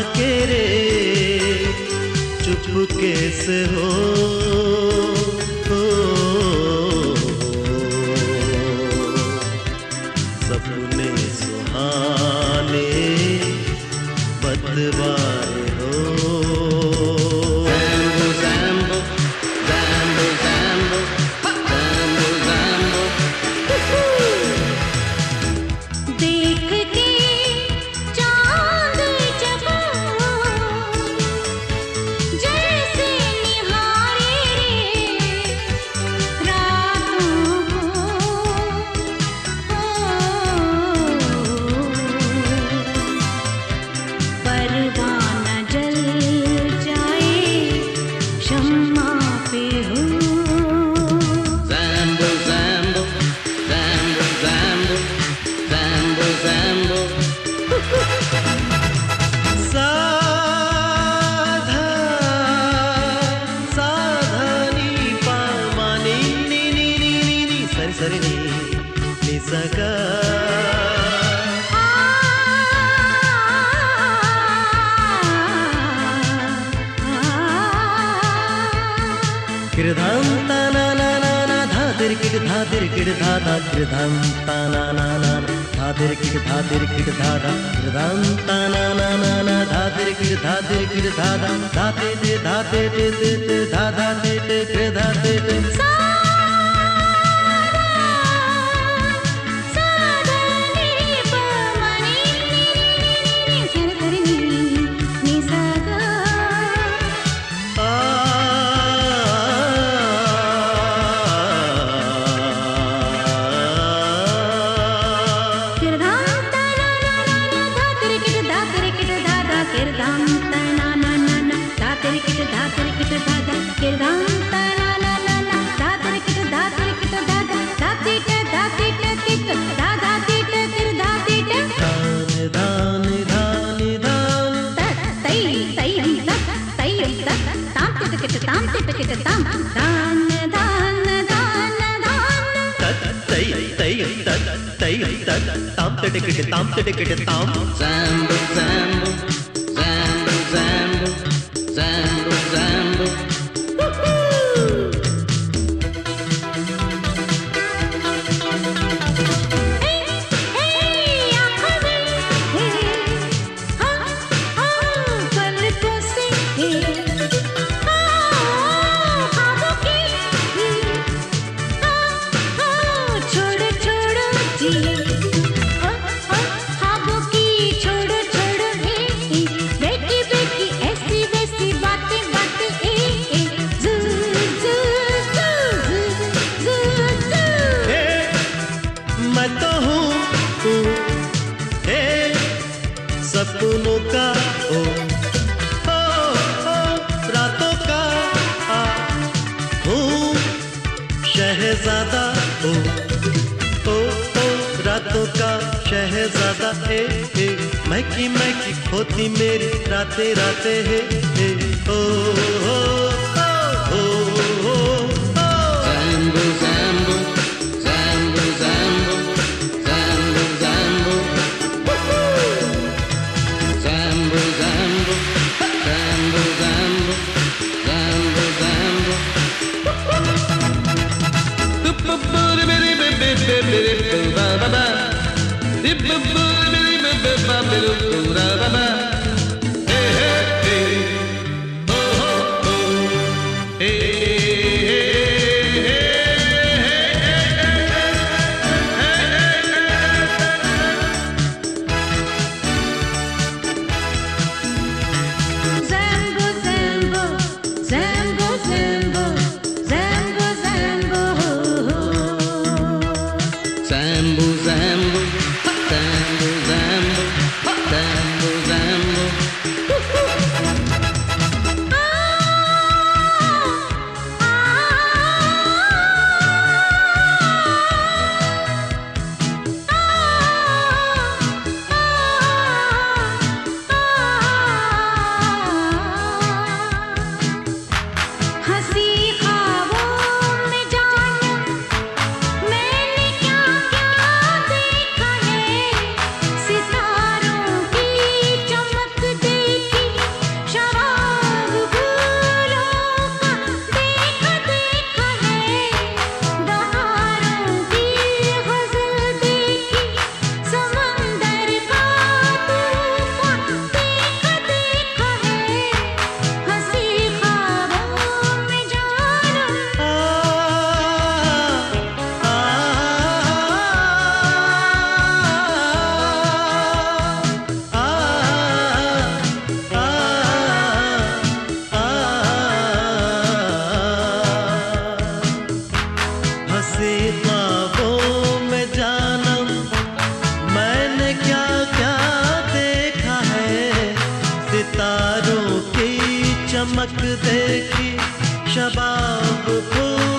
के रे चुपके से हो सपने सुहाने बदलवाए हो। ज़ैम्बो ज़ैम्बो ज़ैम्बो ज़ैम्बो ज़ैम्बो देख के चांद जब जैसे निहारे रातों परवाना जल जाए शम्मा पे हो। ज़ैम्बो ज़ैम्बो ज़ैम्बो ज़ैम्बो ज़ैम्बो ज़ैम्बो साधा साधा नी पा मा नी नी नी नी नी नी सरी सरी नी नी सगा कृधाम ता ना ना ना ना धा दिर किट धा दिर किट धा धा कृधाम ता ना ना ना धा दिर किट धा दिर किट धा धा कृधाम ता ना ना ना ना धा दिर किट धा दिर किट धा धा धा ते धा ते धा धा ते कृधा ते ताम टिकट ताम ज़ैम्बो ज़ैम्बो ज़ैम्बो ज़ैम्बो ज़ैम्बो ज़ैम्बो सपनों का ओ रातों का हूँ शहजादा ओ रातों का शहजादा महकी महकी होती मेरी रातें रातें है ओ ज़ैम्बो ज़ैम्बो ज़ैम्बो ज़ैम्बो ज़ैम्बो ज़ैम्बो Zambo, Zambo, Zambo, Zambo, Zambo, Zambo. Hey, hey, hey. Oh, oh, oh. सितारों की चमक देखी शबाब फूल